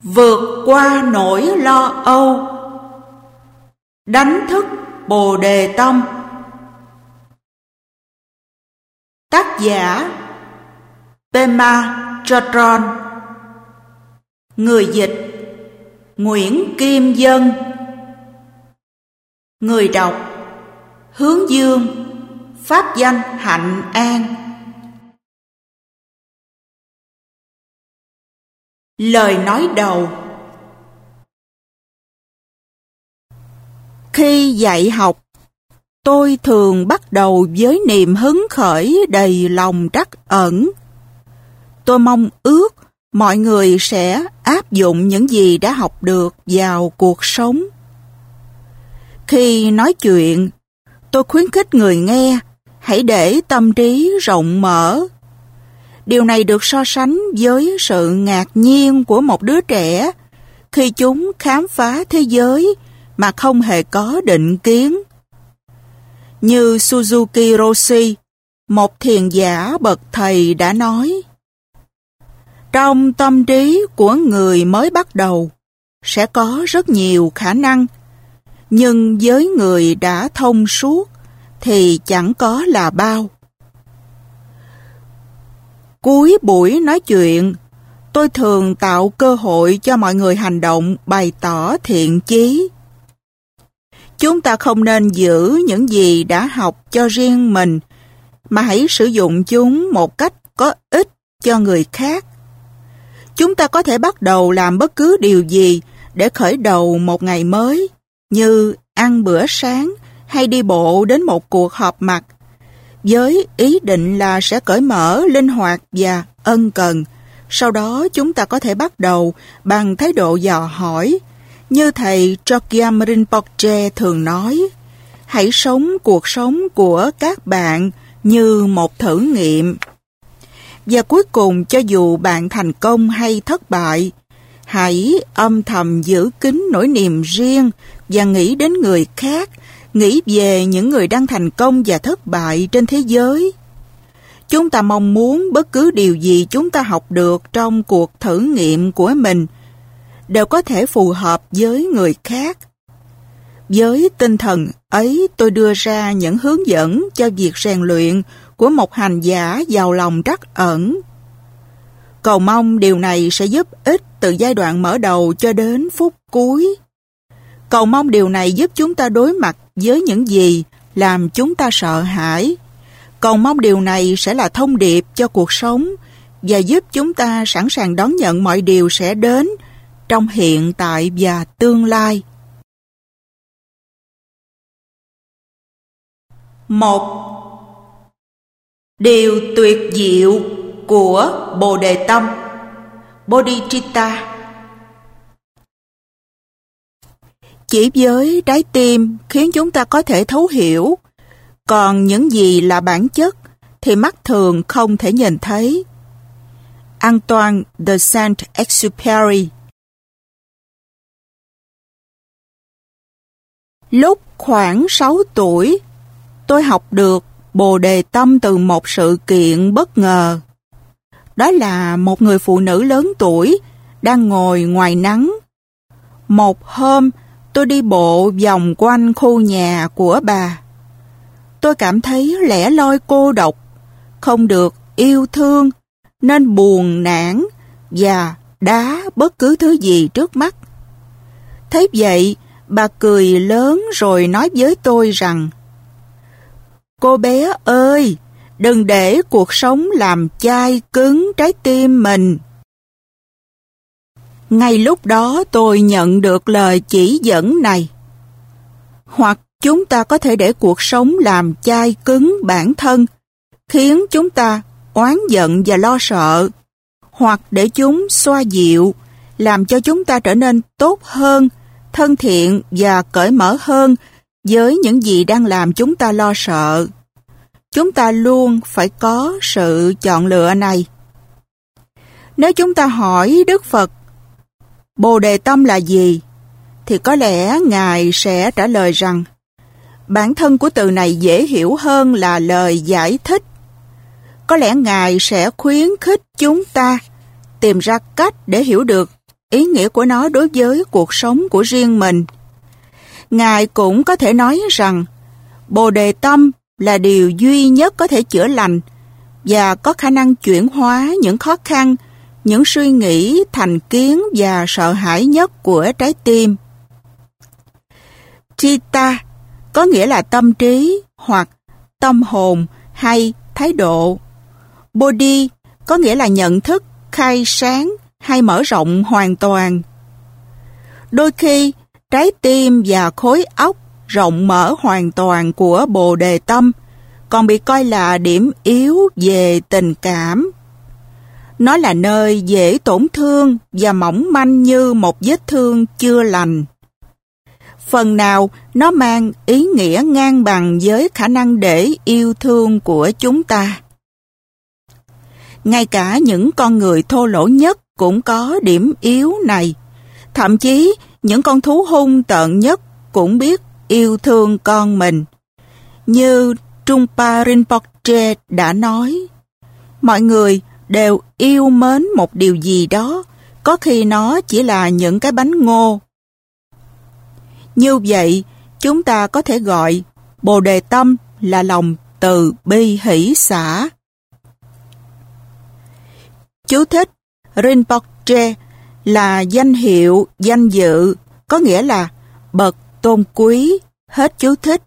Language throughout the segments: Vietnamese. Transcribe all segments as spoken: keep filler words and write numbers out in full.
vượt qua nỗi lo âu, đánh thức Bồ Đề Tâm. Tác giả Pema Chodron. Người dịch Nguyễn Kim Dân. Người đọc Hướng Dương, pháp danh Hạnh An. Lời nói đầu. Khi dạy học, tôi thường bắt đầu với niềm hứng khởi đầy lòng trắc ẩn. Tôi mong ước mọi người sẽ áp dụng những gì đã học được vào cuộc sống. Khi nói chuyện, tôi khuyến khích người nghe hãy để tâm trí rộng mở. Điều này được so sánh với sự ngạc nhiên của một đứa trẻ khi chúng khám phá thế giới mà không hề có định kiến. Như Suzuki Roshi, một thiền giả bậc thầy đã nói, trong tâm trí của người mới bắt đầu sẽ có rất nhiều khả năng, nhưng với người đã thông suốt thì chẳng có là bao. Cuối buổi nói chuyện, tôi thường tạo cơ hội cho mọi người hành động bày tỏ thiện chí. Chúng ta không nên giữ những gì đã học cho riêng mình, mà hãy sử dụng chúng một cách có ích cho người khác. Chúng ta có thể bắt đầu làm bất cứ điều gì để khởi đầu một ngày mới, như ăn bữa sáng hay đi bộ đến một cuộc họp mặt, với ý định là sẽ cởi mở, linh hoạt và ân cần. Sau đó chúng ta có thể bắt đầu bằng thái độ dò hỏi. Như thầy Chogyam Rinpoche thường nói, hãy sống cuộc sống của các bạn như một thử nghiệm. Và cuối cùng, cho dù bạn thành công hay thất bại, hãy âm thầm giữ kín nỗi niềm riêng và nghĩ đến người khác, nghĩ về những người đang thành công và thất bại trên thế giới. Chúng ta mong muốn bất cứ điều gì chúng ta học được trong cuộc thử nghiệm của mình đều có thể phù hợp với người khác. Với tinh thần ấy, tôi đưa ra những hướng dẫn cho việc rèn luyện của một hành giả giàu lòng trắc ẩn. Cầu mong điều này sẽ giúp ích từ giai đoạn mở đầu cho đến phút cuối. Cầu mong điều này giúp chúng ta đối mặt với những gì làm chúng ta sợ hãi. Cầu mong điều này sẽ là thông điệp cho cuộc sống và giúp chúng ta sẵn sàng đón nhận mọi điều sẽ đến trong hiện tại và tương lai. Một. Điều tuyệt diệu của Bồ Đề Tâm, Bodhicitta. Chỉ với trái tim khiến chúng ta có thể thấu hiểu, còn những gì là bản chất thì mắt thường không thể nhìn thấy. Antoine de Saint-Exupéry. Lúc khoảng sáu tuổi, tôi học được Bồ Đề Tâm từ một sự kiện bất ngờ. Đó là một người phụ nữ lớn tuổi đang ngồi ngoài nắng. Một hôm, tôi đi bộ vòng quanh khu nhà của bà. Tôi cảm thấy lẻ loi cô độc, không được yêu thương, nên buồn nản và đá bất cứ thứ gì trước mắt. Thấy vậy, bà cười lớn rồi nói với tôi rằng, cô bé ơi, đừng để cuộc sống làm chai cứng trái tim mình. Ngay lúc đó tôi nhận được lời chỉ dẫn này. Hoặc chúng ta có thể để cuộc sống làm chai cứng bản thân, khiến chúng ta oán giận và lo sợ, hoặc để chúng xoa dịu, làm cho chúng ta trở nên tốt hơn, thân thiện và cởi mở hơn với những gì đang làm chúng ta lo sợ. Chúng ta luôn phải có sự chọn lựa này. Nếu chúng ta hỏi Đức Phật, Bồ Đề Tâm là gì? Thì có lẽ Ngài sẽ trả lời rằng, bản thân của từ này dễ hiểu hơn là lời giải thích. Có lẽ Ngài sẽ khuyến khích chúng ta tìm ra cách để hiểu được ý nghĩa của nó đối với cuộc sống của riêng mình. Ngài cũng có thể nói rằng Bồ Đề Tâm là điều duy nhất có thể chữa lành và có khả năng chuyển hóa những khó khăn, những suy nghĩ, thành kiến và sợ hãi nhất của trái tim. Chitta có nghĩa là tâm trí hoặc tâm hồn hay thái độ. Bodhi có nghĩa là nhận thức, khai sáng hay mở rộng hoàn toàn. Đôi khi, trái tim và khối óc rộng mở hoàn toàn của Bồ Đề Tâm còn bị coi là điểm yếu về tình cảm. Nó là nơi dễ tổn thương và mỏng manh như một vết thương chưa lành. Phần nào nó mang ý nghĩa ngang bằng với khả năng để yêu thương của chúng ta. Ngay cả những con người thô lỗ nhất cũng có điểm yếu này. Thậm chí những con thú hung tợn nhất cũng biết yêu thương con mình. Như Trungpa Rinpoche đã nói, mọi người đều yêu mến một điều gì đó, có khi nó chỉ là những cái bánh ngô. Như vậy, chúng ta có thể gọi Bồ Đề Tâm là lòng từ bi hỷ xả. Chú thích: Rinpoche là danh hiệu, danh dự, có nghĩa là bậc tôn quý. Hết chú thích.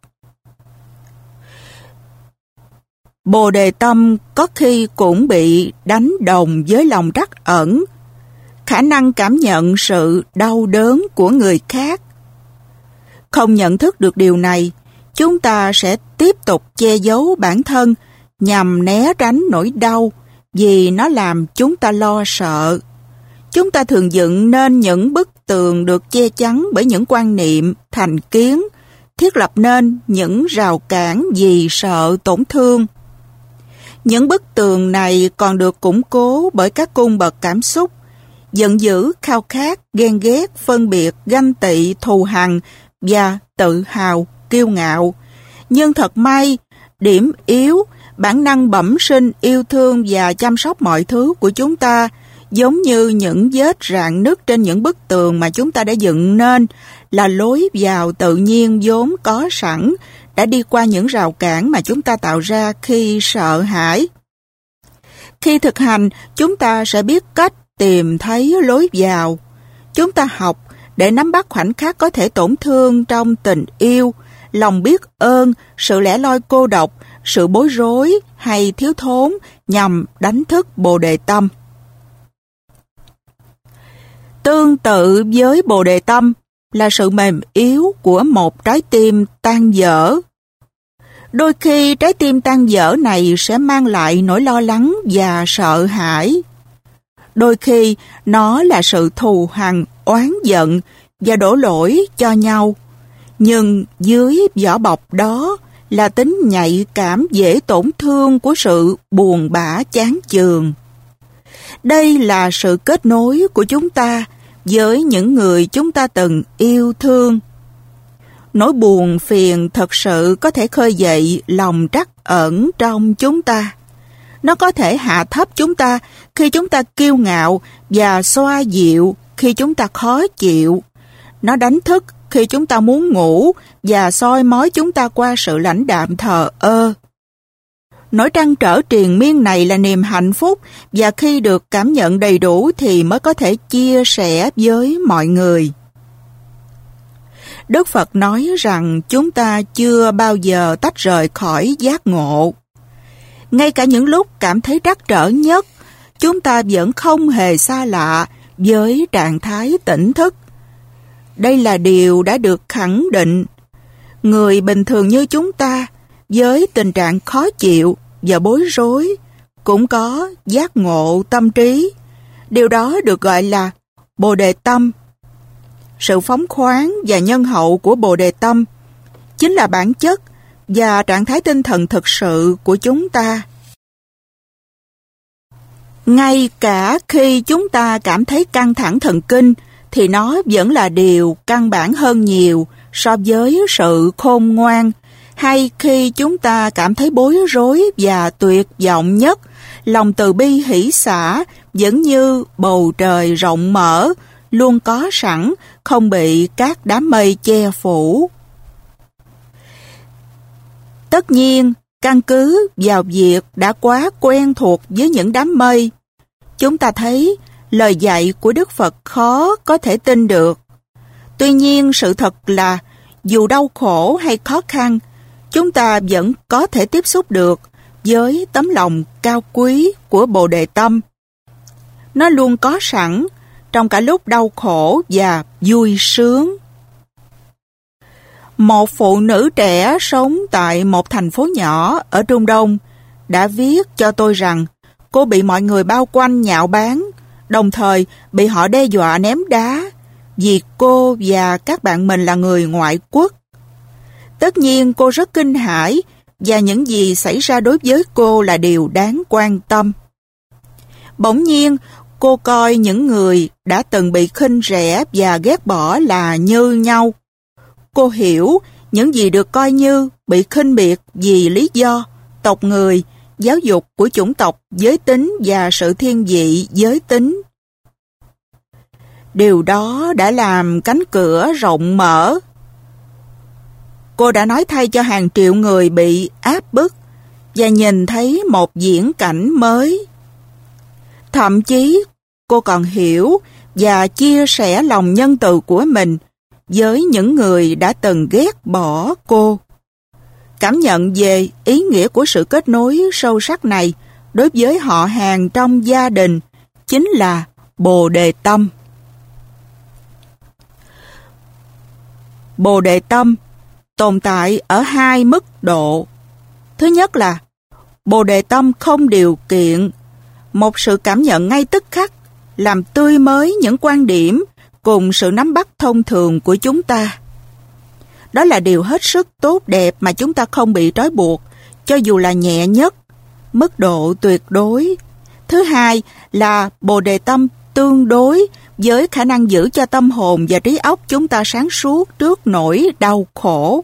Bồ Đề Tâm có khi cũng bị đánh đồng với lòng trắc ẩn, khả năng cảm nhận sự đau đớn của người khác. Không nhận thức được điều này, chúng ta sẽ tiếp tục che giấu bản thân nhằm né tránh nỗi đau vì nó làm chúng ta lo sợ. Chúng ta thường dựng nên những bức tường được che chắn bởi những quan niệm, thành kiến, thiết lập nên những rào cản vì sợ tổn thương. Những bức tường này còn được củng cố bởi các cung bậc cảm xúc, giận dữ, khao khát, ghen ghét, phân biệt, ganh tị, thù hằn và tự hào, kiêu ngạo. Nhưng thật may, điểm yếu, bản năng bẩm sinh yêu thương và chăm sóc mọi thứ của chúng ta, giống như những vết rạn nứt trên những bức tường mà chúng ta đã dựng nên, là lối vào tự nhiên vốn có sẵn, đã đi qua những rào cản mà chúng ta tạo ra khi sợ hãi. Khi thực hành, chúng ta sẽ biết cách tìm thấy lối vào. Chúng ta học để nắm bắt khoảnh khắc có thể tổn thương trong tình yêu, lòng biết ơn, sự lẻ loi cô độc, sự bối rối hay thiếu thốn nhằm đánh thức Bồ Đề Tâm. Tương tự với Bồ Đề Tâm là sự mềm yếu của một trái tim tan vỡ. Đôi khi trái tim tan vỡ này sẽ mang lại nỗi lo lắng và sợ hãi. Đôi khi nó là sự thù hằn, oán giận và đổ lỗi cho nhau. Nhưng dưới vỏ bọc đó là tính nhạy cảm dễ tổn thương của sự buồn bã chán chường. Đây là sự kết nối của chúng ta với những người chúng ta từng yêu thương. Nỗi buồn phiền thật sự có thể khơi dậy lòng trắc ẩn trong chúng ta. Nó có thể hạ thấp chúng ta khi chúng ta kiêu ngạo và xoa dịu khi chúng ta khó chịu. Nó đánh thức khi chúng ta muốn ngủ và soi mói chúng ta qua sự lãnh đạm thờ ơ. Nỗi trăn trở triền miên này là niềm hạnh phúc, và khi được cảm nhận đầy đủ thì mới có thể chia sẻ với mọi người. Đức Phật nói rằng chúng ta chưa bao giờ tách rời khỏi giác ngộ. Ngay cả những lúc cảm thấy trắc trở nhất, chúng ta vẫn không hề xa lạ với trạng thái tỉnh thức. Đây là điều đã được khẳng định. Người bình thường như chúng ta, với tình trạng khó chịu và bối rối, cũng có giác ngộ tâm trí. Điều đó được gọi là Bồ Đề Tâm. Sự phóng khoáng và nhân hậu của Bồ Đề Tâm chính là bản chất và trạng thái tinh thần thực sự của chúng ta. Ngay cả khi chúng ta cảm thấy căng thẳng thần kinh, thì nó vẫn là điều căn bản hơn nhiều so với sự khôn ngoan. Hay khi chúng ta cảm thấy bối rối và tuyệt vọng nhất, lòng từ bi hỷ xả vẫn như bầu trời rộng mở, luôn có sẵn, không bị các đám mây che phủ. Tất nhiên, căn cứ vào việc đã quá quen thuộc với những đám mây, chúng ta thấy lời dạy của Đức Phật khó có thể tin được. Tuy nhiên, sự thật là dù đau khổ hay khó khăn, chúng ta vẫn có thể tiếp xúc được với tấm lòng cao quý của Bồ Đề Tâm. Nó luôn có sẵn trong cả lúc đau khổ và vui sướng. Một phụ nữ trẻ sống tại một thành phố nhỏ ở Trung Đông đã viết cho tôi rằng cô bị mọi người bao quanh nhạo báng, đồng thời bị họ đe dọa ném đá vì cô và các bạn mình là người ngoại quốc. Tất nhiên cô rất kinh hãi và những gì xảy ra đối với cô là điều đáng quan tâm. Bỗng nhiên, cô coi những người đã từng bị khinh rẻ và ghét bỏ là như nhau. Cô hiểu những gì được coi như bị khinh biệt vì lý do tộc người, giáo dục của chủng tộc, giới tính và sự thiên vị giới tính. Điều đó đã làm cánh cửa rộng mở. Cô đã nói thay cho hàng triệu người bị áp bức và nhìn thấy một viễn cảnh mới. Thậm chí, cô còn hiểu và chia sẻ lòng nhân từ của mình với những người đã từng ghét bỏ cô. Cảm nhận về ý nghĩa của sự kết nối sâu sắc này đối với họ hàng trong gia đình chính là Bồ Đề Tâm. Bồ Đề Tâm tồn tại ở hai mức độ. Thứ nhất là Bồ Đề Tâm không điều kiện, một sự cảm nhận ngay tức khắc, làm tươi mới những quan điểm cùng sự nắm bắt thông thường của chúng ta. Đó là điều hết sức tốt đẹp mà chúng ta không bị trói buộc, cho dù là nhẹ nhất, mức độ tuyệt đối. Thứ hai là Bồ Đề Tâm tương đối với khả năng giữ cho tâm hồn và trí óc chúng ta sáng suốt trước nỗi đau khổ.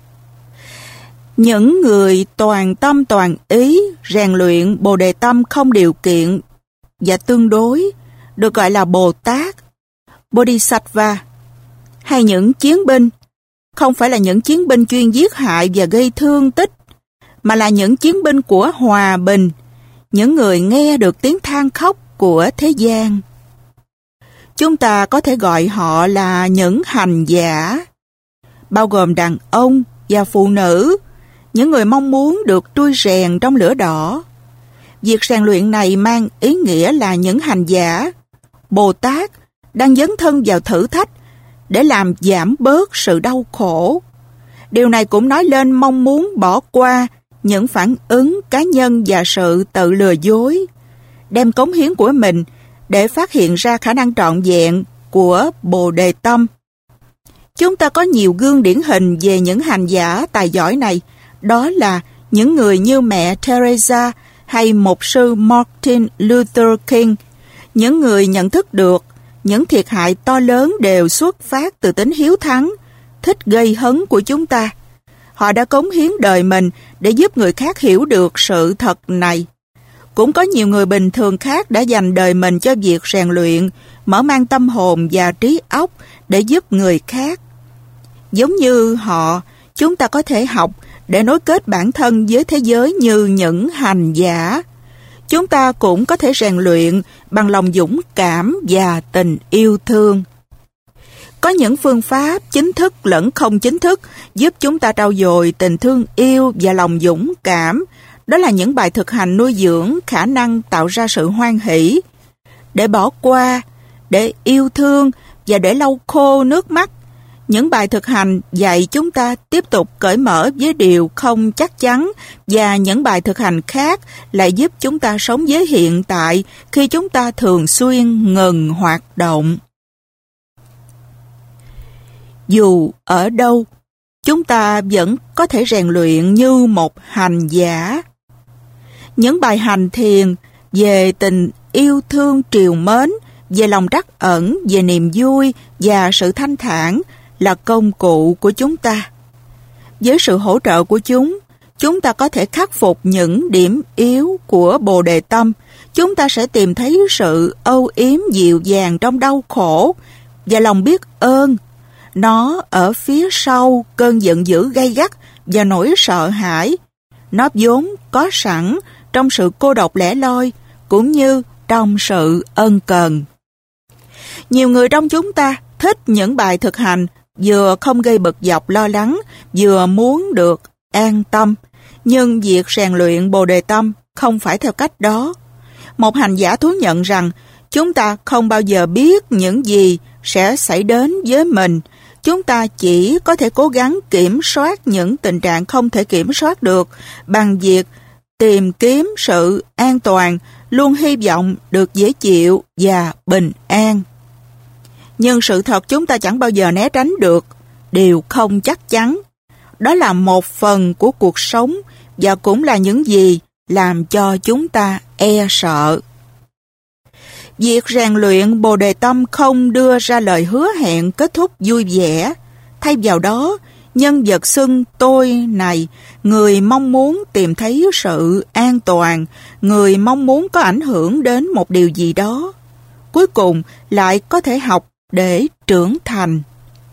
Những người toàn tâm toàn ý rèn luyện Bồ Đề Tâm không điều kiện và tương đối được gọi là Bồ Tát, Bodhisattva, hay những chiến binh, không phải là những chiến binh chuyên giết hại và gây thương tích, mà là những chiến binh của hòa bình, những người nghe được tiếng than khóc của thế gian. Chúng ta có thể gọi họ là những hành giả, bao gồm đàn ông và phụ nữ, những người mong muốn được trui rèn trong lửa đỏ. Việc rèn luyện này mang ý nghĩa là những hành giả, Bồ Tát, đang dấn thân vào thử thách để làm giảm bớt sự đau khổ. Điều này cũng nói lên mong muốn bỏ qua những phản ứng cá nhân và sự tự lừa dối, đem cống hiến của mình để phát hiện ra khả năng trọn vẹn của Bồ Đề Tâm. Chúng ta có nhiều gương điển hình về những hành giả tài giỏi này, đó là những người như mẹ Teresa hay mục sư Martin Luther King, những người nhận thức được những thiệt hại to lớn đều xuất phát từ tính hiếu thắng, thích gây hấn của chúng ta. Họ đã cống hiến đời mình để giúp người khác hiểu được sự thật này. Cũng có nhiều người bình thường khác đã dành đời mình cho việc rèn luyện, mở mang tâm hồn và trí óc để giúp người khác. Giống như họ, chúng ta có thể học để nối kết bản thân với thế giới như những hành giả. Chúng ta cũng có thể rèn luyện bằng lòng dũng cảm và tình yêu thương. Có những phương pháp chính thức lẫn không chính thức giúp chúng ta trau dồi tình thương yêu và lòng dũng cảm. Đó là những bài thực hành nuôi dưỡng khả năng tạo ra sự hoan hỷ, để bỏ qua, để yêu thương và để lau khô nước mắt. Những bài thực hành dạy chúng ta tiếp tục cởi mở với điều không chắc chắn, và những bài thực hành khác lại giúp chúng ta sống với hiện tại khi chúng ta thường xuyên ngừng hoạt động. Dù ở đâu, chúng ta vẫn có thể rèn luyện như một hành giả. Những bài hành thiền về tình yêu thương trìu mến, về lòng trắc ẩn, về niềm vui và sự thanh thản là công cụ của chúng ta. Với sự hỗ trợ của chúng, chúng ta có thể khắc phục những điểm yếu của Bồ Đề Tâm. chúng ta sẽ tìm thấy sự âu yếm dịu dàng trong đau khổ và lòng biết ơn. Nó ở phía sau cơn giận dữ gay gắt và nỗi sợ hãi. Nó vốn có sẵn trong sự cô độc lẻ loi cũng như trong sự ân cần. Nhiều người trong chúng ta thích những bài thực hành vừa không gây bực dọc lo lắng, vừa muốn được an tâm. Nhưng việc rèn luyện Bồ Đề Tâm không phải theo cách đó. Một hành giả thú nhận rằng chúng ta không bao giờ biết những gì sẽ xảy đến với mình. Chúng ta chỉ có thể cố gắng kiểm soát những tình trạng không thể kiểm soát được bằng việc tìm kiếm sự an toàn, luôn hy vọng được dễ chịu và bình an. Nhưng sự thật chúng ta chẳng bao giờ né tránh được, điều không chắc chắn. Đó là một phần của cuộc sống và cũng là những gì làm cho chúng ta e sợ. Việc rèn luyện Bồ Đề Tâm không đưa ra lời hứa hẹn kết thúc vui vẻ. Thay vào đó, nhân vật xưng tôi này, người mong muốn tìm thấy sự an toàn, người mong muốn có ảnh hưởng đến một điều gì đó, cuối cùng lại có thể học để trưởng thành.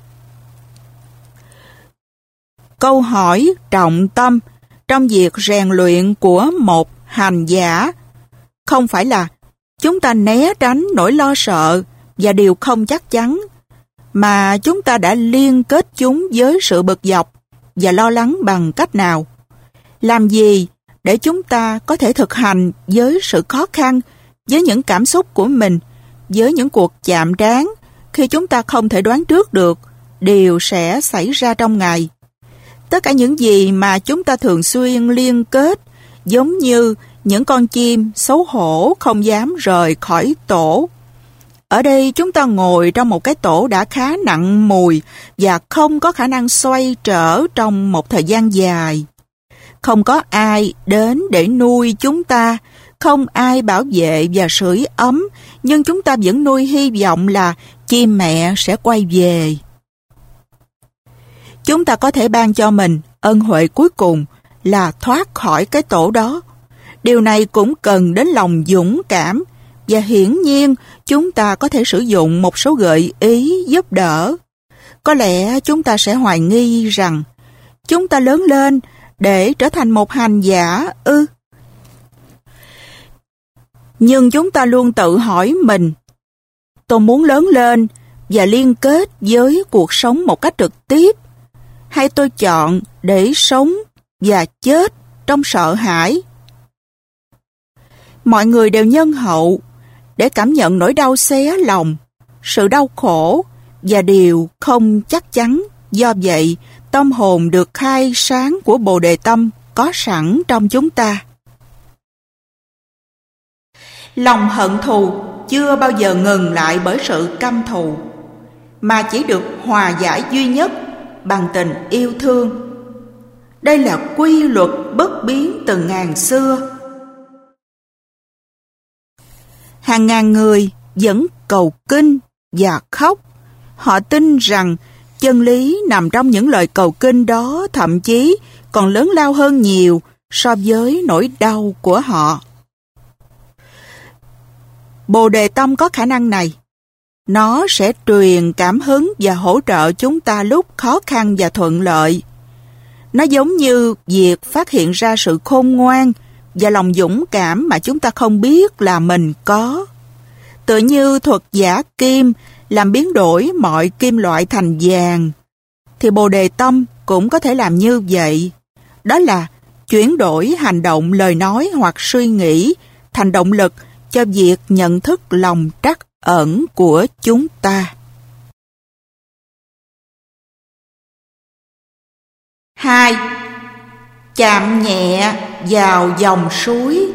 Câu hỏi trọng tâm trong việc rèn luyện của một hành giả không phải là chúng ta né tránh nỗi lo sợ và điều không chắc chắn, mà chúng ta đã liên kết chúng với sự bực dọc và lo lắng bằng cách nào. Làm gì để chúng ta có thể thực hành với sự khó khăn, với những cảm xúc của mình, với những cuộc chạm trán khi chúng ta không thể đoán trước được điều sẽ xảy ra trong ngày. Tất cả những gì mà chúng ta thường xuyên liên kết giống như những con chim xấu hổ không dám rời khỏi tổ. Ở đây chúng ta ngồi trong một cái tổ đã khá nặng mùi và không có khả năng xoay trở trong một thời gian dài. Không có ai đến để nuôi chúng ta, không ai bảo vệ và sưởi ấm, nhưng chúng ta vẫn nuôi hy vọng là chim mẹ sẽ quay về. Chúng ta có thể ban cho mình ân huệ cuối cùng là thoát khỏi cái tổ đó. Điều này cũng cần đến lòng dũng cảm, và hiển nhiên chúng ta có thể sử dụng một số gợi ý giúp đỡ. Có lẽ chúng ta sẽ hoài nghi rằng chúng ta lớn lên để trở thành một hành giả ư? Nhưng chúng ta luôn tự hỏi mình, tôi muốn lớn lên và liên kết với cuộc sống một cách trực tiếp, hay tôi chọn để sống và chết trong sợ hãi? Mọi người đều nhân hậu để cảm nhận nỗi đau xé lòng, sự đau khổ và điều không chắc chắn. Do vậy, tâm hồn được khai sáng của Bồ Đề Tâm có sẵn trong chúng ta. Lòng hận thù chưa bao giờ ngừng lại bởi sự căm thù, mà chỉ được hòa giải duy nhất bằng tình yêu thương. Đây là quy luật bất biến từ ngàn xưa. Hàng ngàn người vẫn cầu kinh và khóc. Họ tin rằng chân lý nằm trong những lời cầu kinh đó, thậm chí còn lớn lao hơn nhiều so với nỗi đau của họ. Bồ Đề Tâm có khả năng này. Nó sẽ truyền cảm hứng và hỗ trợ chúng ta lúc khó khăn và thuận lợi. Nó giống như việc phát hiện ra sự khôn ngoan và lòng dũng cảm mà chúng ta không biết là mình có. Tựa như thuật giả kim làm biến đổi mọi kim loại thành vàng, thì Bồ Đề Tâm cũng có thể làm như vậy. Đó là chuyển đổi hành động, lời nói hoặc suy nghĩ thành động lực cho việc nhận thức lòng trắc ẩn của chúng ta. Hai. Chạm nhẹ vào dòng suối.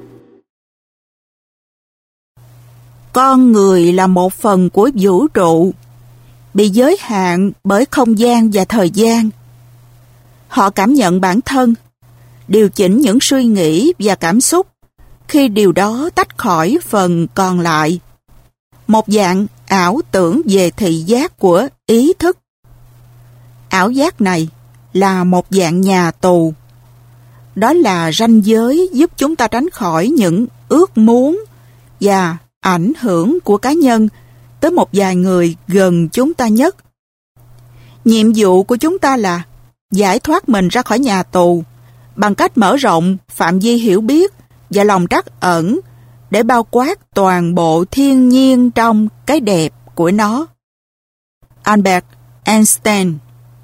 Con người là một phần của vũ trụ, bị giới hạn bởi không gian và thời gian. Họ cảm nhận bản thân, điều chỉnh những suy nghĩ và cảm xúc khi điều đó tách khỏi phần còn lại. Một dạng ảo tưởng về thị giác của ý thức. Ảo giác này là một dạng nhà tù. Đó là ranh giới giúp chúng ta tránh khỏi những ước muốn và ảnh hưởng của cá nhân tới một vài người gần chúng ta nhất. Nhiệm vụ của chúng ta là giải thoát mình ra khỏi nhà tù bằng cách mở rộng phạm vi hiểu biết và lòng trắc ẩn để bao quát toàn bộ thiên nhiên trong cái đẹp của nó. Albert Einstein.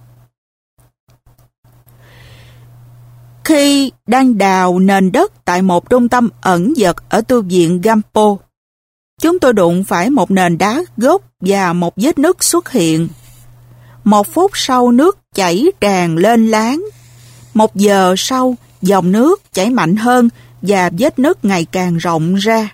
Khi đang đào nền đất tại một trung tâm ẩn dật ở tu viện Gampo, chúng tôi đụng phải một nền đá gốc và một vết nứt xuất hiện. Một phút sau nước chảy tràn lên láng. Một giờ sau, dòng nước chảy mạnh hơn và vết nứt ngày càng rộng ra.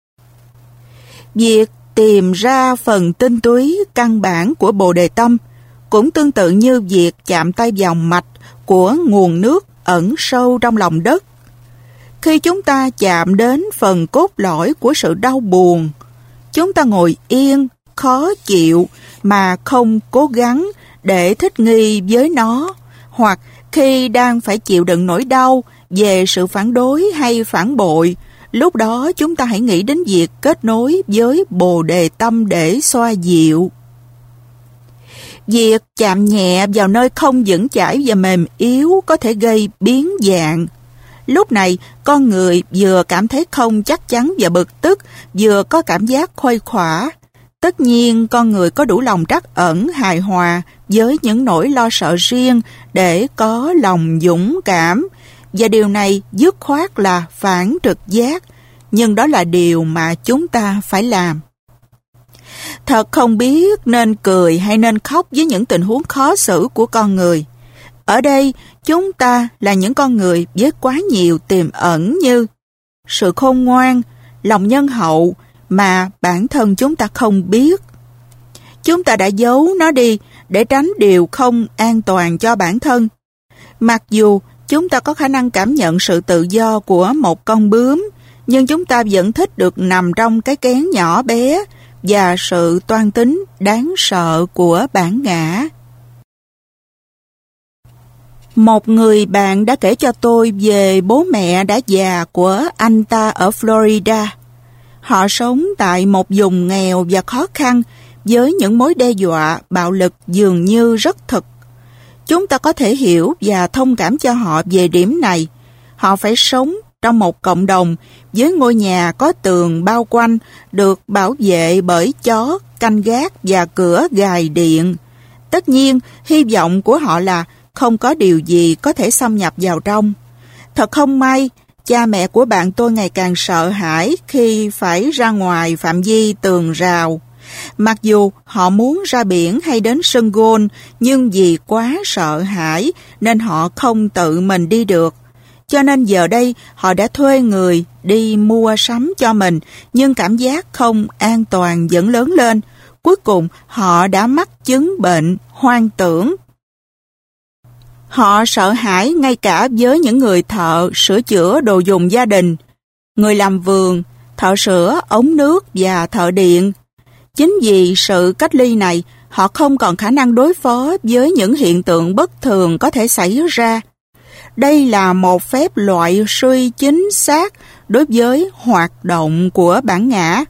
Việc tìm ra phần tinh túy căn bản của Bồ Đề Tâm cũng tương tự như việc chạm tay vào mạch của nguồn nước ẩn sâu trong lòng đất. Khi chúng ta chạm đến phần cốt lõi của sự đau buồn, chúng ta ngồi yên, khó chịu mà không cố gắng để thích nghi với nó, hoặc khi đang phải chịu đựng nỗi đau về sự phản đối hay phản bội, lúc đó chúng ta hãy nghĩ đến việc kết nối với Bồ Đề Tâm để xoa dịu. Việc chạm nhẹ vào nơi không vững chãi và mềm yếu có thể gây biến dạng. Lúc này, con người vừa cảm thấy không chắc chắn và bực tức, vừa có cảm giác khuây khỏa. Tất nhiên, con người có đủ lòng trắc ẩn, hài hòa với những nỗi lo sợ riêng để có lòng dũng cảm. Và điều này dứt khoát là phản trực giác, nhưng đó là điều mà chúng ta phải làm. Thật không biết nên cười hay nên khóc với những tình huống khó xử của con người. Ở đây, chúng ta là những con người với quá nhiều tiềm ẩn như sự khôn ngoan, lòng nhân hậu mà bản thân chúng ta không biết. Chúng ta đã giấu nó đi để tránh điều không an toàn cho bản thân. Mặc dù chúng ta có khả năng cảm nhận sự tự do của một con bướm, nhưng chúng ta vẫn thích được nằm trong cái kén nhỏ bé và sự toan tính đáng sợ của bản ngã. Một người bạn đã kể cho tôi về bố mẹ đã già của anh ta ở Florida. Họ sống tại một vùng nghèo và khó khăn với những mối đe dọa, bạo lực dường như rất thực. Chúng ta có thể hiểu và thông cảm cho họ về điểm này. Họ phải sống trong một cộng đồng với ngôi nhà có tường bao quanh, được bảo vệ bởi chó, canh gác và cửa gài điện. Tất nhiên, hy vọng của họ là không có điều gì có thể xâm nhập vào trong. Thật không may, cha mẹ của bạn tôi ngày càng sợ hãi khi phải ra ngoài phạm vi tường rào. Mặc dù họ muốn ra biển hay đến sân golf, nhưng vì quá sợ hãi nên họ không tự mình đi được. Cho nên giờ đây họ đã thuê người đi mua sắm cho mình, nhưng cảm giác không an toàn vẫn lớn lên. Cuối cùng họ đã mắc chứng bệnh hoang tưởng. Họ sợ hãi ngay cả với những người thợ sửa chữa đồ dùng gia đình, người làm vườn, thợ sửa ống nước và thợ điện. Chính vì sự cách ly này, họ không còn khả năng đối phó với những hiện tượng bất thường có thể xảy ra. Đây là một phép loại suy chính xác đối với hoạt động của bản ngã.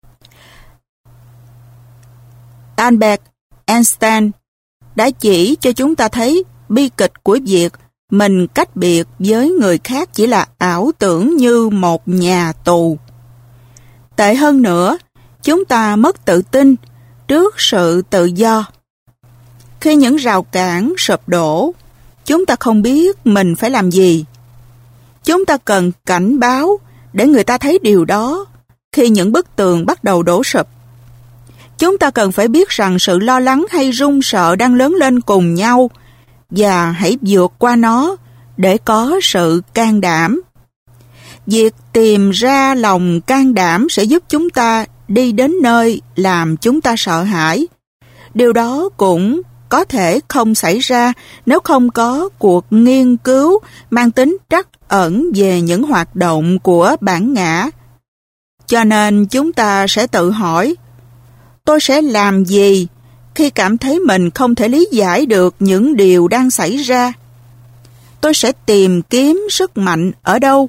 Albert Einstein đã chỉ cho chúng ta thấy bi kịch của việc mình cách biệt với người khác chỉ là ảo tưởng như một nhà tù. Tệ hơn nữa, chúng ta mất tự tin trước sự tự do. Khi những rào cản sụp đổ, chúng ta không biết mình phải làm gì. Chúng ta cần cảnh báo để người ta thấy điều đó khi những bức tường bắt đầu đổ sụp. Chúng ta cần phải biết rằng sự lo lắng hay run sợ đang lớn lên cùng nhau và hãy vượt qua nó để có sự can đảm. Việc tìm ra lòng can đảm sẽ giúp chúng ta đi đến nơi làm chúng ta sợ hãi. Điều đó cũng có thể không xảy ra nếu không có cuộc nghiên cứu mang tính trắc ẩn về những hoạt động của bản ngã. Cho nên chúng ta sẽ tự hỏi, tôi sẽ làm gì khi cảm thấy mình không thể lý giải được những điều đang xảy ra? Tôi sẽ tìm kiếm sức mạnh ở đâu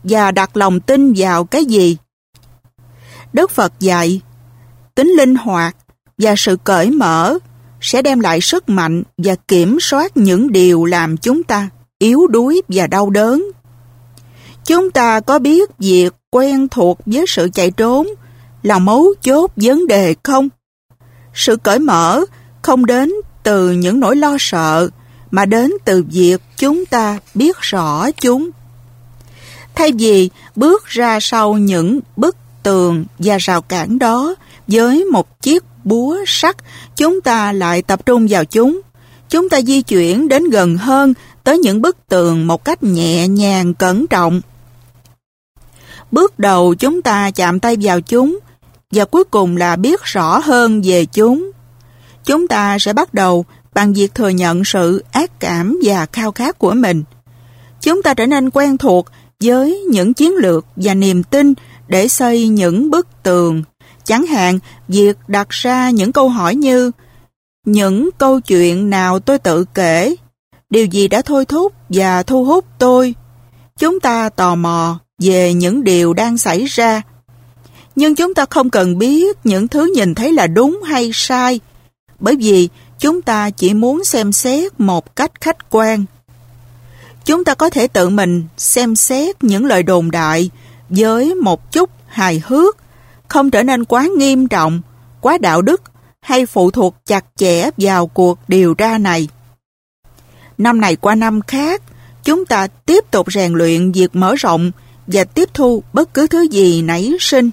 và đặt lòng tin vào cái gì. Đức Phật dạy, tính linh hoạt và sự cởi mở sẽ đem lại sức mạnh và kiểm soát những điều làm chúng ta yếu đuối và đau đớn. Chúng ta có biết việc quen thuộc với sự chạy trốn là mấu chốt vấn đề không? Sự cởi mở không đến từ những nỗi lo sợ, mà đến từ việc chúng ta biết rõ chúng. Thay vì bước ra sau những bức tường và rào cản đó với một chiếc búa sắt, chúng ta lại tập trung vào chúng. Chúng ta di chuyển đến gần hơn tới những bức tường một cách nhẹ nhàng, cẩn trọng. Bước đầu chúng ta chạm tay vào chúng, và cuối cùng là biết rõ hơn về chúng. Chúng ta sẽ bắt đầu bằng việc thừa nhận sự ác cảm và khao khát của mình. Chúng ta trở nên quen thuộc với những chiến lược và niềm tin để xây những bức tường. Chẳng hạn, việc đặt ra những câu hỏi như: những câu chuyện nào tôi tự kể? Điều gì đã thôi thúc và thu hút tôi? Chúng ta tò mò về những điều đang xảy ra. Nhưng chúng ta không cần biết những thứ nhìn thấy là đúng hay sai, bởi vì chúng ta chỉ muốn xem xét một cách khách quan. Chúng ta có thể tự mình xem xét những lời đồn đại với một chút hài hước, không trở nên quá nghiêm trọng, quá đạo đức hay phụ thuộc chặt chẽ vào cuộc điều tra này. Năm này qua năm khác, chúng ta tiếp tục rèn luyện việc mở rộng và tiếp thu bất cứ thứ gì nảy sinh.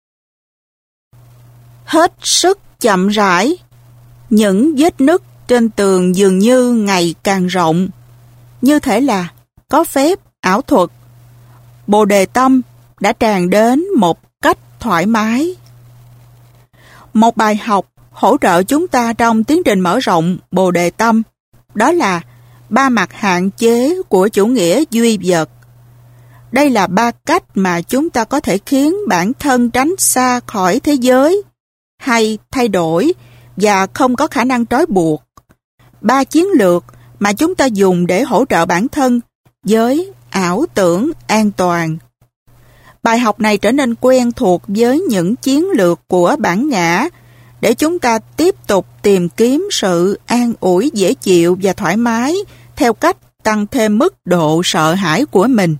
Hết sức chậm rãi, những vết nứt trên tường dường như ngày càng rộng, như thể là có phép ảo thuật. Bồ đề tâm đã tràn đến một cách thoải mái. Một bài học hỗ trợ chúng ta trong tiến trình mở rộng bồ đề tâm, đó là ba mặt hạn chế của chủ nghĩa duy vật. Đây là ba cách mà chúng ta có thể khiến bản thân tránh xa khỏi thế giới, hay thay đổi và không có khả năng trói buộc. Ba chiến lược mà chúng ta dùng để hỗ trợ bản thân với ảo tưởng an toàn. Bài học này trở nên quen thuộc với những chiến lược của bản ngã để chúng ta tiếp tục tìm kiếm sự an ủi dễ chịu và thoải mái theo cách tăng thêm mức độ sợ hãi của mình.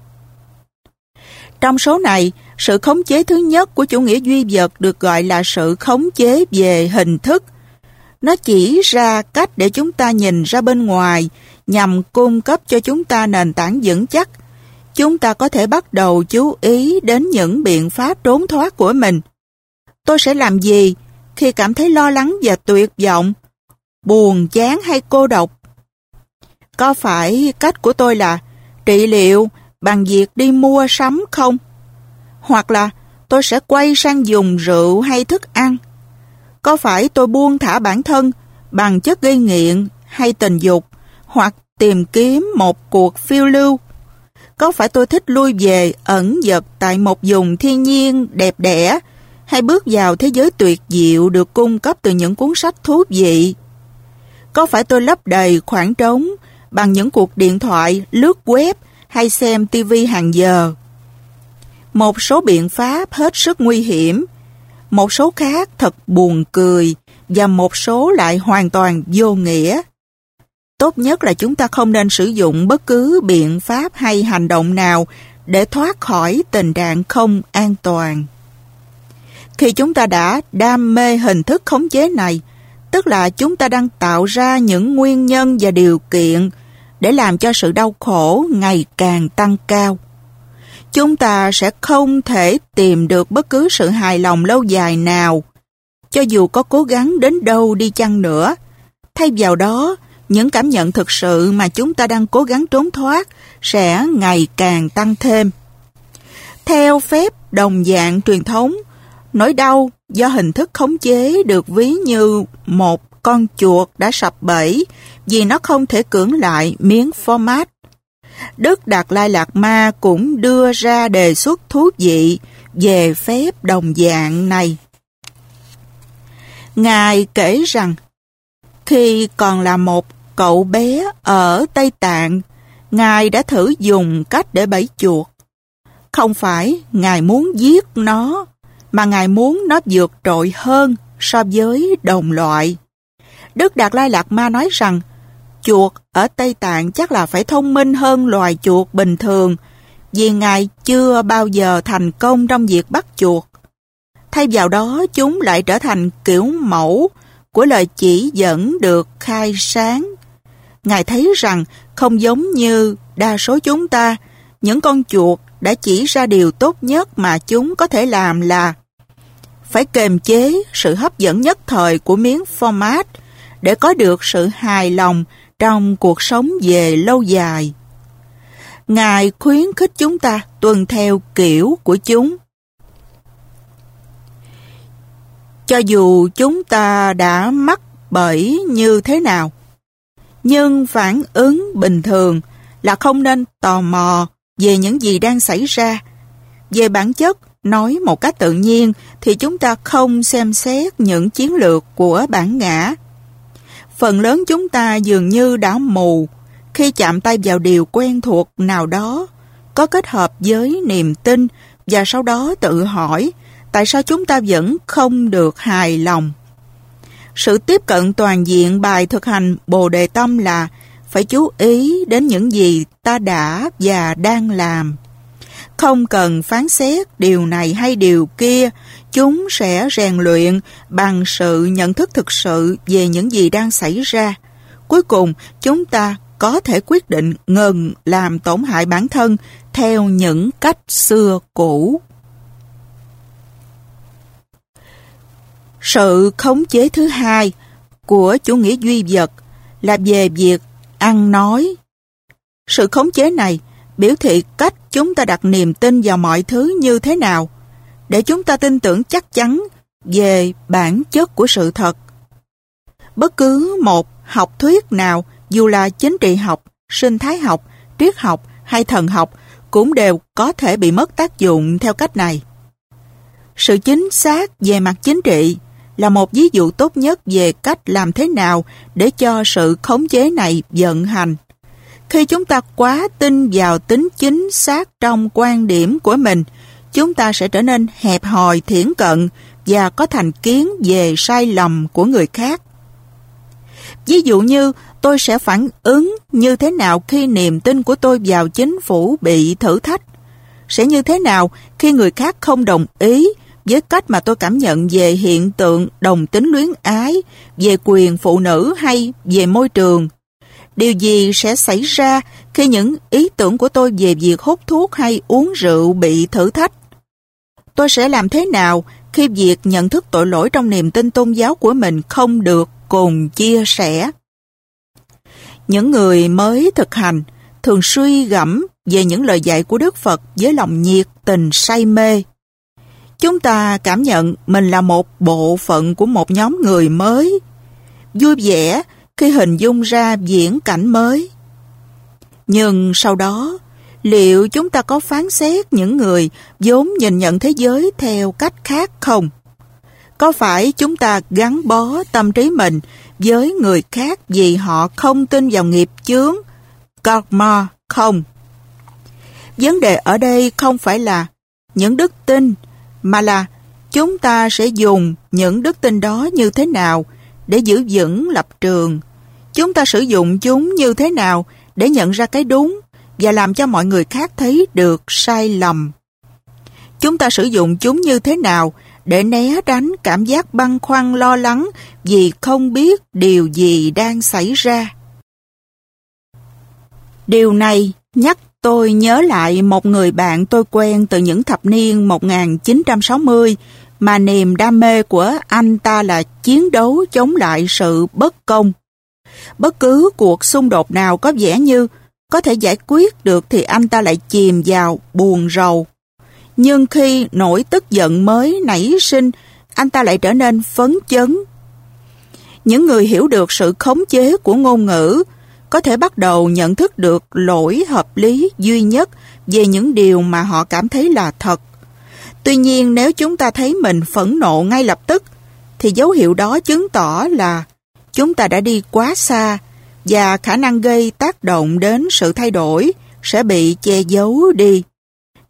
Trong số này, sự khống chế thứ nhất của chủ nghĩa duy vật được gọi là sự khống chế về hình thức. Nó chỉ ra cách để chúng ta nhìn ra bên ngoài nhằm cung cấp cho chúng ta nền tảng vững chắc. Chúng ta có thể bắt đầu chú ý đến những biện pháp trốn thoát của mình. Tôi sẽ làm gì khi cảm thấy lo lắng và tuyệt vọng, buồn chán hay cô độc? Có phải cách của tôi là trị liệu bằng việc đi mua sắm không? Hoặc là tôi sẽ quay sang dùng rượu hay thức ăn? Có phải tôi buông thả bản thân bằng chất gây nghiện hay tình dục, hoặc tìm kiếm một cuộc phiêu lưu? Có phải tôi thích lui về ẩn dật tại một vùng thiên nhiên đẹp đẽ, hay bước vào thế giới tuyệt diệu được cung cấp từ những cuốn sách thú vị? Có phải tôi lấp đầy khoảng trống bằng những cuộc điện thoại, lướt web hay xem ti vi hàng giờ? Một số biện pháp hết sức nguy hiểm, một số khác thật buồn cười, và một số lại hoàn toàn vô nghĩa. Tốt nhất là chúng ta không nên sử dụng bất cứ biện pháp hay hành động nào để thoát khỏi tình trạng không an toàn. Khi chúng ta đã đam mê hình thức khống chế này, tức là chúng ta đang tạo ra những nguyên nhân và điều kiện để làm cho sự đau khổ ngày càng tăng cao. Chúng ta sẽ không thể tìm được bất cứ sự hài lòng lâu dài nào, cho dù có cố gắng đến đâu đi chăng nữa. Thay vào đó, những cảm nhận thực sự mà chúng ta đang cố gắng trốn thoát sẽ ngày càng tăng thêm. Theo phép đồng dạng truyền thống, nỗi đau do hình thức khống chế được ví như một con chuột đã sập bẫy vì nó không thể cưỡng lại miếng format. Đức Đạt Lai Lạt Ma cũng đưa ra đề xuất thú vị về phép đồng dạng này. Ngài kể rằng, khi còn là một cậu bé ở Tây Tạng, Ngài đã thử dùng cách để bẫy chuột. không phải Ngài muốn giết nó, mà Ngài muốn nó vượt trội hơn so với đồng loại. Đức Đạt Lai Lạt Ma nói rằng chuột ở Tây Tạng chắc là phải thông minh hơn loài chuột bình thường, vì Ngài chưa bao giờ thành công trong việc bắt chuột. Thay vào đó, chúng lại trở thành kiểu mẫu của lời chỉ dẫn được khai sáng. Ngài thấy rằng không giống như đa số chúng ta, những con chuột đã chỉ ra điều tốt nhất mà chúng có thể làm là phải kiềm chế sự hấp dẫn nhất thời của miếng format để có được sự hài lòng trong cuộc sống về lâu dài. Ngài khuyến khích chúng ta tuân theo kiểu của chúng. Cho dù chúng ta đã mắc bẫy như thế nào, nhưng phản ứng bình thường là không nên tò mò về những gì đang xảy ra. Về bản chất, nói một cách tự nhiên thì chúng ta không xem xét những chiến lược của bản ngã. Phần lớn chúng ta dường như đã mù khi chạm tay vào điều quen thuộc nào đó, có kết hợp với niềm tin, và sau đó tự hỏi tại sao chúng ta vẫn không được hài lòng. Sự tiếp cận toàn diện bài thực hành Bồ Đề Tâm là phải chú ý đến những gì ta đã và đang làm. Không cần phán xét điều này hay điều kia, chúng sẽ rèn luyện bằng sự nhận thức thực sự về những gì đang xảy ra. Cuối cùng, chúng ta có thể quyết định ngừng làm tổn hại bản thân theo những cách xưa cũ. Sự khống chế thứ hai của chủ nghĩa duy vật là về việc ăn nói. Sự khống chế này biểu thị cách chúng ta đặt niềm tin vào mọi thứ như thế nào, để chúng ta tin tưởng chắc chắn về bản chất của sự thật. Bất cứ một học thuyết nào, dù là chính trị học, sinh thái học, triết học hay thần học, cũng đều có thể bị mất tác dụng theo cách này. Sự chính xác về mặt chính trị là một ví dụ tốt nhất về cách làm thế nào để cho sự khống chế này vận hành. Khi chúng ta quá tin vào tính chính xác trong quan điểm của mình, chúng ta sẽ trở nên hẹp hòi, thiển cận và có thành kiến về sai lầm của người khác. Ví dụ như tôi sẽ phản ứng như thế nào khi niềm tin của tôi vào chính phủ bị thử thách? Sẽ như thế nào khi người khác không đồng ý với cách mà tôi cảm nhận về hiện tượng đồng tính luyến ái, về quyền phụ nữ hay về môi trường? Điều gì sẽ xảy ra khi những ý tưởng của tôi về việc hút thuốc hay uống rượu bị thử thách? Tôi sẽ làm thế nào khi việc nhận thức tội lỗi trong niềm tin tôn giáo của mình không được cùng chia sẻ? Những người mới thực hành thường suy gẫm về những lời dạy của Đức Phật với lòng nhiệt tình say mê. Chúng ta cảm nhận mình là một bộ phận của một nhóm người mới, vui vẻ khi hình dung ra viễn cảnh mới. Nhưng sau đó, liệu chúng ta có phán xét những người vốn nhìn nhận thế giới theo cách khác không? Có phải chúng ta gắn bó tâm trí mình với người khác vì họ không tin vào nghiệp chướng, karma không? Vấn đề ở đây không phải là những đức tin, mà là chúng ta sẽ dùng những đức tin đó như thế nào để giữ vững lập trường. Chúng ta sử dụng chúng như thế nào để nhận ra cái đúng và làm cho mọi người khác thấy được sai lầm. Chúng ta sử dụng chúng như thế nào để né tránh cảm giác băn khoăn lo lắng vì không biết điều gì đang xảy ra. Điều này nhắc tôi nhớ lại một người bạn tôi quen từ những thập niên một nghìn chín trăm sáu mươi mà niềm đam mê của anh ta là chiến đấu chống lại sự bất công. Bất cứ cuộc xung đột nào có vẻ như có thể giải quyết được thì anh ta lại chìm vào buồn rầu. Nhưng khi nỗi tức giận mới nảy sinh, anh ta lại trở nên phấn chấn. Những người hiểu được sự khống chế của ngôn ngữ có thể bắt đầu nhận thức được lỗi hợp lý duy nhất về những điều mà họ cảm thấy là thật. Tuy nhiên, nếu chúng ta thấy mình phẫn nộ ngay lập tức, thì dấu hiệu đó chứng tỏ là chúng ta đã đi quá xa và khả năng gây tác động đến sự thay đổi sẽ bị che giấu đi.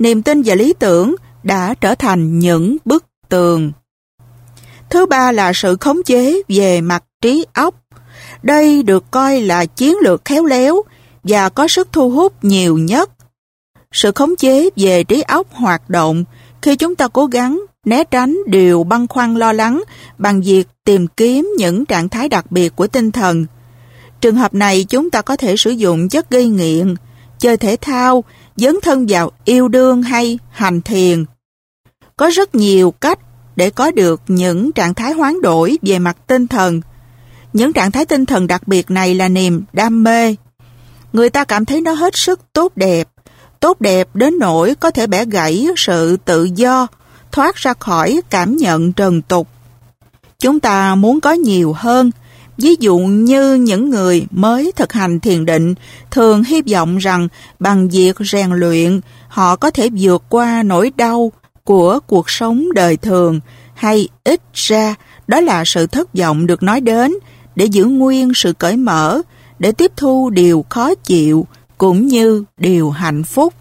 niềm tin và lý tưởng đã trở thành những bức tường. Thứ ba là sự khống chế về mặt trí óc. Đây được coi là chiến lược khéo léo và có sức thu hút nhiều nhất. Sự khống chế về trí óc hoạt động khi chúng ta cố gắng né tránh điều băn khoăn lo lắng bằng việc tìm kiếm những trạng thái đặc biệt của tinh thần. Trường hợp này chúng ta có thể sử dụng chất gây nghiện, chơi thể thao, dấn thân vào yêu đương hay hành thiền. Có rất nhiều cách để có được những trạng thái hoán đổi về mặt tinh thần. Những trạng thái tinh thần đặc biệt này là niềm đam mê. Người ta cảm thấy nó hết sức tốt đẹp, tốt đẹp đến nỗi có thể bẻ gãy sự tự do, thoát ra khỏi cảm nhận trần tục. Chúng ta muốn có nhiều hơn. Ví dụ như những người mới thực hành thiền định thường hy vọng rằng bằng việc rèn luyện họ có thể vượt qua nỗi đau của cuộc sống đời thường, hay ít ra đó là sự thất vọng được nói đến để giữ nguyên sự cởi mở, để tiếp thu điều khó chịu cũng như điều hạnh phúc.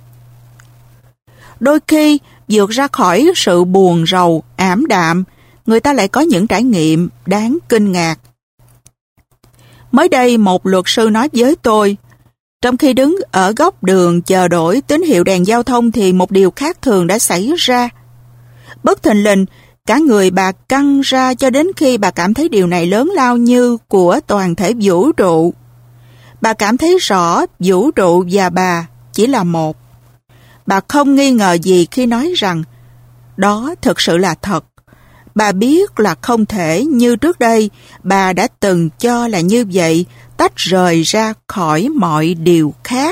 Đôi khi vượt ra khỏi sự buồn rầu, ảm đạm, người ta lại có những trải nghiệm đáng kinh ngạc. Mới đây một luật sư nói với tôi, trong khi đứng ở góc đường chờ đổi tín hiệu đèn giao thông thì một điều khác thường đã xảy ra. Bất thình lình, cả người bà căng ra cho đến khi bà cảm thấy điều này lớn lao như của toàn thể vũ trụ. Bà cảm thấy rõ vũ trụ và bà chỉ là một. Bà không nghi ngờ gì khi nói rằng đó thực sự là thật. Bà biết là không thể như trước đây bà đã từng cho là như vậy, tách rời ra khỏi mọi điều khác.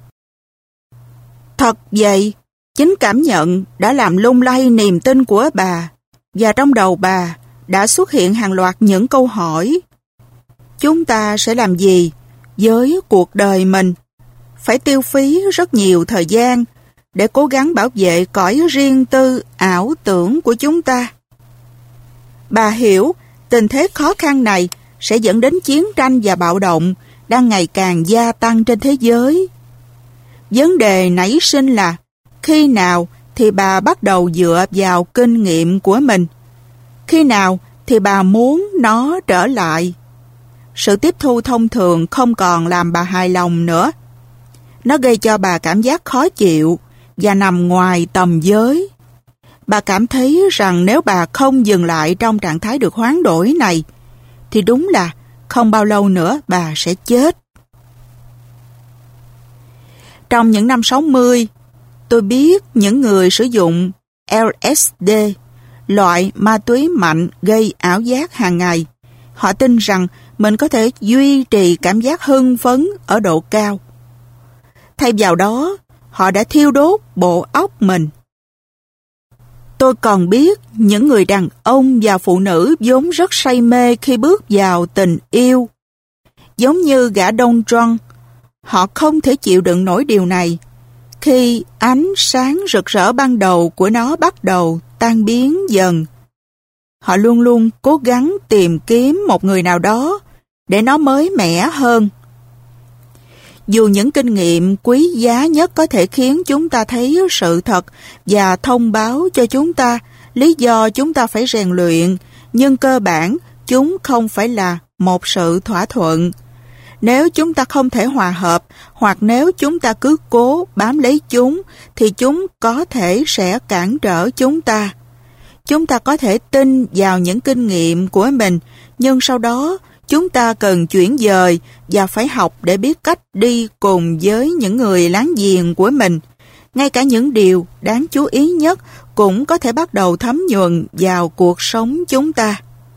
Thật vậy, chính cảm nhận đã làm lung lay niềm tin của bà, và trong đầu bà đã xuất hiện hàng loạt những câu hỏi. Chúng ta sẽ làm gì với cuộc đời mình? Phải tiêu phí rất nhiều thời gian để cố gắng bảo vệ cõi riêng tư ảo tưởng của chúng ta. Bà hiểu tình thế khó khăn này sẽ dẫn đến chiến tranh và bạo động đang ngày càng gia tăng trên thế giới. Vấn đề nảy sinh là khi nào thì bà bắt đầu dựa vào kinh nghiệm của mình? Khi nào thì bà muốn nó trở lại? Sự tiếp thu thông thường không còn làm bà hài lòng nữa. Nó gây cho bà cảm giác khó chịu và nằm ngoài tầm giới. Bà cảm thấy rằng nếu bà không dừng lại trong trạng thái được hoán đổi này, thì đúng là không bao lâu nữa bà sẽ chết. Trong những năm sáu mươi, tôi biết những người sử dụng L S D, loại ma túy mạnh gây ảo giác hàng ngày. Họ tin rằng mình có thể duy trì cảm giác hưng phấn ở độ cao. Thay vào đó, họ đã thiêu đốt bộ óc mình. Tôi còn biết những người đàn ông và phụ nữ vốn rất say mê khi bước vào tình yêu. Giống như gã Don Juan, họ không thể chịu đựng nổi điều này. Khi ánh sáng rực rỡ ban đầu của nó bắt đầu tan biến dần, họ luôn luôn cố gắng tìm kiếm một người nào đó để nó mới mẻ hơn. Dù những kinh nghiệm quý giá nhất có thể khiến chúng ta thấy sự thật và thông báo cho chúng ta lý do chúng ta phải rèn luyện, nhưng cơ bản chúng không phải là một sự thỏa thuận. Nếu chúng ta không thể hòa hợp, hoặc nếu chúng ta cứ cố bám lấy chúng, thì chúng có thể sẽ cản trở chúng ta. Chúng ta có thể tin vào những kinh nghiệm của mình, nhưng sau đó chúng ta cần chuyển dời và phải học để biết cách đi cùng với những người láng giềng của mình. Ngay cả những điều đáng chú ý nhất cũng có thể bắt đầu thấm nhuần vào cuộc sống chúng ta.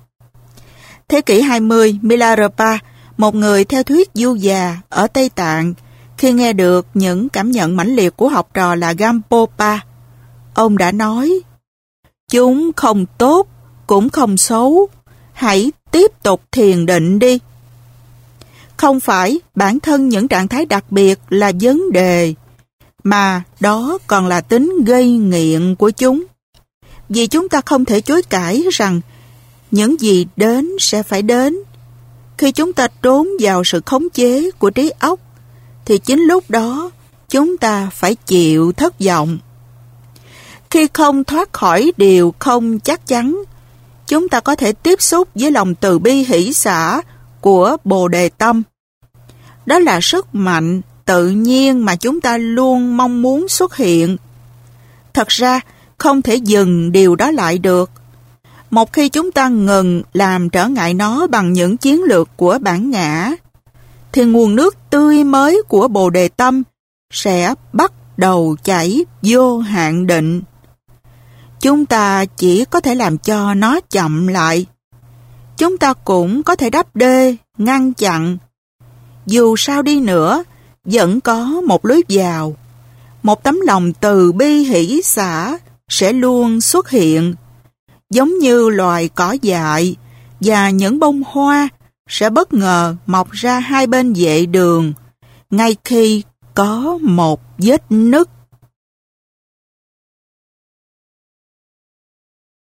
Thế kỷ hai mươi, Milarepa, một người theo thuyết du già ở Tây Tạng, khi nghe được những cảm nhận mãnh liệt của học trò là Gampopa, ông đã nói: chúng không tốt, cũng không xấu, hãy tiếp tục thiền định đi. Không phải bản thân những trạng thái đặc biệt là vấn đề, mà đó còn là tính gây nghiện của chúng. Vì chúng ta không thể chối cãi rằng những gì đến sẽ phải đến. Khi chúng ta trốn vào sự khống chế của trí óc, thì chính lúc đó chúng ta phải chịu thất vọng. Khi không thoát khỏi điều không chắc chắn, chúng ta có thể tiếp xúc với lòng từ bi hỷ xả của Bồ Đề Tâm. Đó là sức mạnh tự nhiên mà chúng ta luôn mong muốn xuất hiện. Thật ra, không thể dừng điều đó lại được. Một khi chúng ta ngừng làm trở ngại nó bằng những chiến lược của bản ngã, thì nguồn nước tươi mới của Bồ Đề Tâm sẽ bắt đầu chảy vô hạn định. Chúng ta chỉ có thể làm cho nó chậm lại. Chúng ta cũng có thể đắp đê, ngăn chặn. Dù sao đi nữa, vẫn có một lối vào. Một tấm lòng từ bi hỷ xả sẽ luôn xuất hiện, giống như loài cỏ dại và những bông hoa sẽ bất ngờ mọc ra hai bên vệ đường, ngay khi có một vết nứt.